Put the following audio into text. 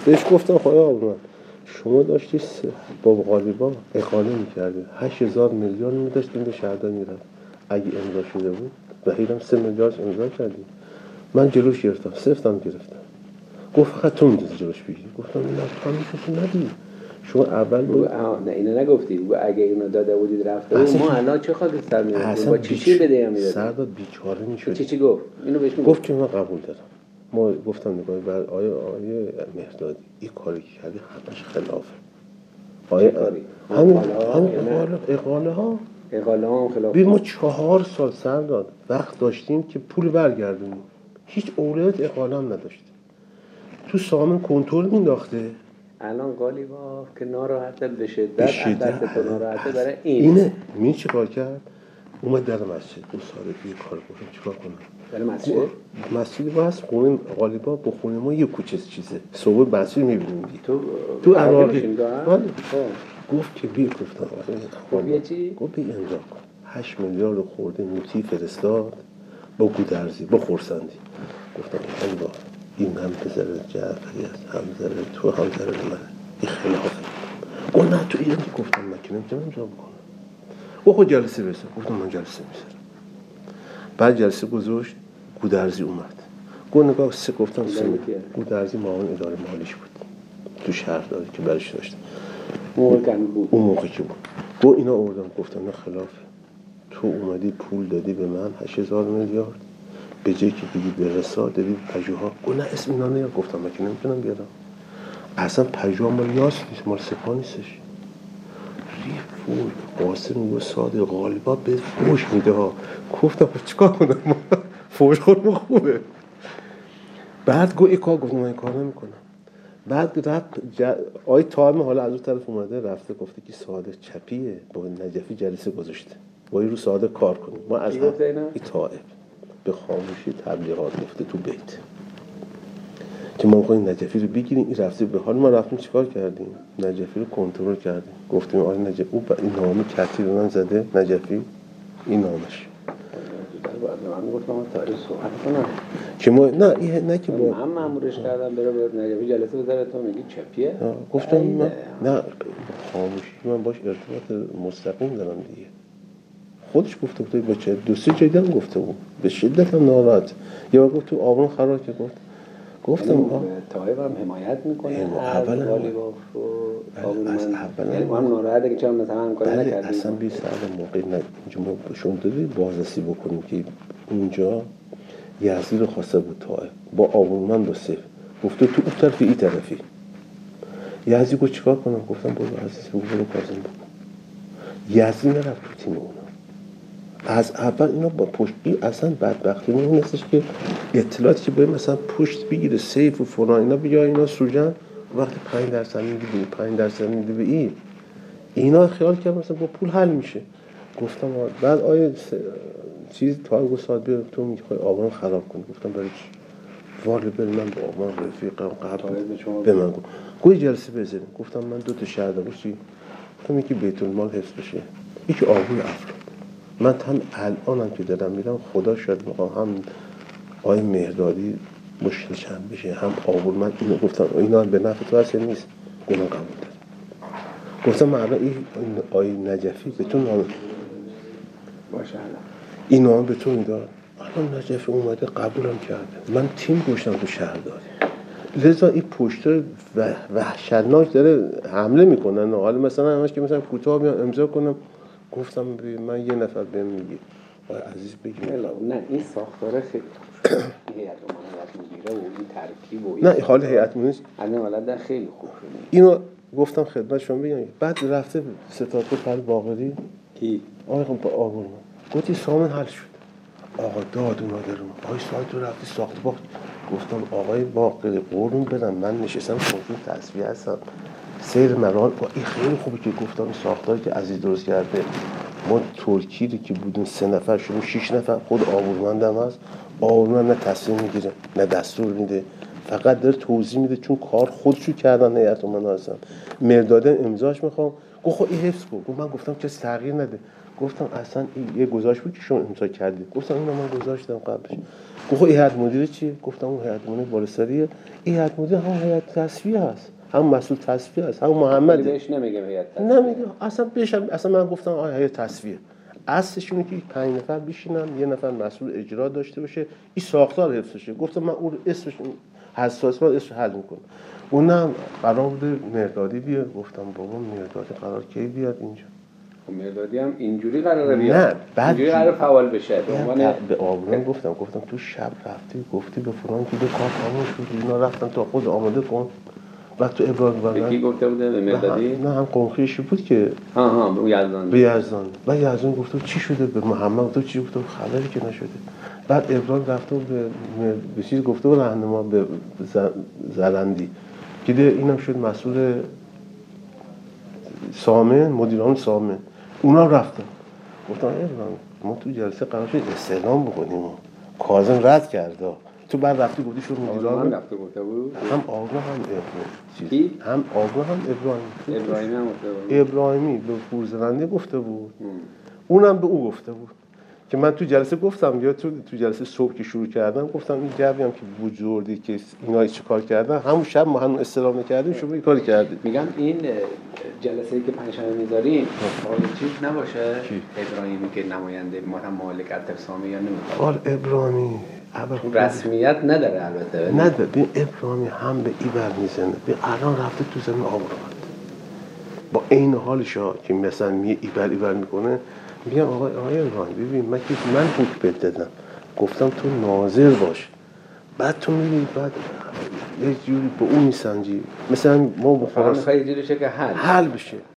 بهش گفتم خدا آقا شما داشتی با غالیبا اقاله میکردی 8,000 میلیارد میداشتیم به شهردار میرفت اگه امضا شده بود وحیدم 3 میلیارد امضا کردی. من جلوش گرفتم سفتم گرفتم. گفت فقط تو میدونی جلوش بگیری. گفتم نه تو میشه ندی. شما اول بود نه اینو نگفتی. بگو اگه اینو داده بودید رفته بود ما الان چه خاک سر می‌رفتیم با چی بده یا میدادیم. سرداد بیچاره میشد. چی گفت؟ اینو بهش گفت که من قبول دارم. ما گفتم نگاه بر آیه مهردادی این کاری که کردی همش خلافه. آیه کاری همین اقاله ها هم خلاف. ببین ما 4 سال سرداد وقت داشتیم که پول برگردونیم. هیچ اولویت اقاله هم نداشتیم. تو سامن کنترل مینداخته. الان قالیباف که ناراحته به شدت تو ناراحته برای اینه می چی کار کرد؟ اومد در مسجد اون صادقی کار گفتم چیکار کنم؟ در مسجد؟ مسجد باز خونه قالیباف با خونه ما یه کوچه چیزه. صبح مسجد می‌بینیم دیگه. تو عراقی. بله. گفت که بیا گفتم آره. چی؟ گفت بیا امضا کن. 8 میلیارد خورده موتی فرستاد با گودرزی با خورسندی. گفتم امضا این هم پسر جعفری است هم زره تو هم زره من این خیلی حافظ. گفت نه تو ایران گفتم من که نمیتونم امضا بکنم. خود جلسه بسه. گفتم من جلسه میذارم. بعد جلسه گذاشت گودرزی اومد. گفت نگاه سه گفتم گودرزی معاون اداره مالیش بود تو شهرداری که برش داشت اون موقع که بود. گفت اینا آوردم گفتم نه خلافه. تو اومدی پول دادی به من 8,000 میلیارد به جایی که بگی به رسا دادی پژوها. گفت نه اسم اینا نیار. گفتم من که نمیتونم بیارم. اصلا پژوها مال یاس نیست مال سپاه نیستش. فوش قاسم میگه صادق غالبا به فوش میده ها. گفتم خب چیکار کنم فوش خودمون خوبه. بعد گفت این کار. گفتم من این کار نمیکنم. بعد رفت آی تایم حالا از اون طرف اومده رفته گفته که صادق چپیه با نجفی جلسه گذاشته با این رو صادق کار کنیم. ما از این طائف به خاموشی تبلیغات گفته تو بیت که ما می‌خوایم نجفی رو بگیریم. این رفته به حال ما رفتیم چیکار کردیم؟ نجفی رو کنترل کردیم. گفتیم آره نجفی او این نامه کتی رو من زده نجفی این نامش. من گفتم تاریخ صحبت کنم که ما نه که با من مامورش کردم بره نجفی جلسه بذاره تو میگی چپیه. گفتم من نه خاموشی من باش ارتباط مستقیم دارم دیگه. خودش گفته بود بچه دو سه جدی هم گفته بود به شدت هم ناراحت. یه وقت تو آبون خراب که گفتم طایب هم حمایت میکنه از غالیباف و من یعنی هم ناراحته که چرا مثلا هم کاری نکردیم. اصلا بی سال موقع اینجا ما بهشون دادی بازرسی بکنیم که اونجا یزدی رو خواسته بود طایب با آبونمند با سیف گفته تو اون طرفی این طرفی. یزدی گفت چیکار کنم؟ گفتم برو عزیز برو کازم بکن. یزدی نرفت تو تیم اونا. از اول اینا با پشتی اصلا بدبختی اون نیستش که اطلاعاتی که باید مثلا پشت بگیره سیف و فلان اینا بیا اینا سوجن وقتی 5% میدی 5% میدی به این اینا خیال کرد مثلا با پول حل میشه. گفتم بعد آیه چیز تا گفتاد بیا تو میخوای آبان خراب کنی. گفتم برای چی؟ والا بر من با آبان رفیقم قبل به من گفت جلسه بزنیم. گفتم من 2 تا شهر دارم چی؟ گفتم یکی بیت المال حفظ بشه یکی آبوی افراد. من هم الانم که دارم میرم خدا شاید میخوام هم آی مهردادی مشکل چند بشه هم آبور. من اینو گفتم اینا به نفع تو هست نیست. گفتم قبول دارم. گفتم من الان این آی نجفی به تو نام باشه این نام به تو میداد. الان نجفی اومده قبولم کرده. من تیم گوشتم تو شهرداری. لذا این پشت وحشتناک داره حمله میکنن. حالا مثلا همش که مثلا کوتاه بیان امضا کنم. گفتم من یه نفر بهم میگه عزیز بگیم نه این ساختاره خیلی هیئت امنیت میگیره و این ترکیب و نه حال هیئت امنیت الان حالت خیلی خوب شده. اینو گفتم خدمت شما بگم. بعد رفته ستارپور پر باقری کی آقا با آقا گفتی سامن حل شد. آقا داد اونا درون آقای سایت رو رفتی ساخت باخت. گفتم آقای باقری قربون بدم من نشستم کمیته تصفیه هستم سیر مرال این خیلی خوبه که گفتم این ساختاری که عزیز درست کرده. ما ترکی رو که بودیم 3 نفر شدیم 6 نفر. خود آبورمندم هست. آبورمند نه تصمیم میگیره نه دستور میده فقط داره توضیح میده چون کار خودشو کردن هیئت امنا هستن. مرداد امضاش میخوام گفت خب این حفظ کن. من گفتم کسی تغییر نده. گفتم اصلا یه گذاشت بود که شما امضا کردید. گفتم اینو من گذاشتم قبلش. گفت هیئت مدیره چیه؟ گفتم اون هیئت مدیره بالاسریه. این هیئت مدیره هم هیئت تصفیه هست، هم مسئول تصفیه هست، هم محمد بهش نمیگم هیئت تصفیه، نمیگه اصلا بهش. اصلا من گفتم آ هیئت تصفیه اصلش اینه که 5 نفر بشینن، یه نفر مسئول اجرا داشته باشه، این ساختار حفظ شه. گفتم من اون اسمش حساس، من اسمش حل میکنم. اونم قرار بود مردادی بیاد. گفتم بابا مردادی قرار کی بیاد اینجا؟ مردادی هم اینجوری قراره بیاد؟ نه بعد اینجوری قرار فعال بشه. به آبرون گفتم تو شب رفتی گفتی به فلان که کار تموم شد، اینا رفتن تا خود آماده کن. بعد تو ابراهیم به کی گفته بوده؟ به مردادی؟ نه هم قنخیشی بود که به یزدان. به یزدان. بعد یزدان گفته چی شده؟ به محمد تو چی گفته؟ خبری که نشده. بعد ابراهیم رفته به چیز گفته بود راهنما به زرندی که اینم شد مسئول سامن، مدیران سامن. اونا رفتن. گفتم ابراهیم ما تو جلسه قرار شد استعلام بکنیم، کاظم رد کرد. تو بعد رفتی گفتی شو مدیران رفته گفته بود هم آقا هم ابراهیم هم آقا هم ابراهیمی هم گفته بود. ابراهیمی به پورزننده گفته بود. اونم به او گفته بود که من تو جلسه گفتم، یا تو جلسه صبح که شروع کردم گفتم این جوی هم که وجودی که اینا چه کار کردن، همون شب ما هم استلام نکردیم شما این کاری کردید. میگم این جلسه‌ای که پنجشنبه میذاریم حال چیز نباشه ابراهیمی که نماینده ما هم مالک اتفسامه یا نمیخواد. ابراهیمی رسمیت نداره البته. نداره. ببین ابراهیمی هم به این بر میزنه. ببین الان رفته تو زمین آموزاد با این حالش که مثلا ایبر میکنه. میگم آقای ابراهیم ببین من حکم بهت دادم، گفتم تو ناظر باش، بعد تو میگی بعد یه جوری به اون میسنجی. مثلا ما بخواست میخوای جوری شه که حل بشه.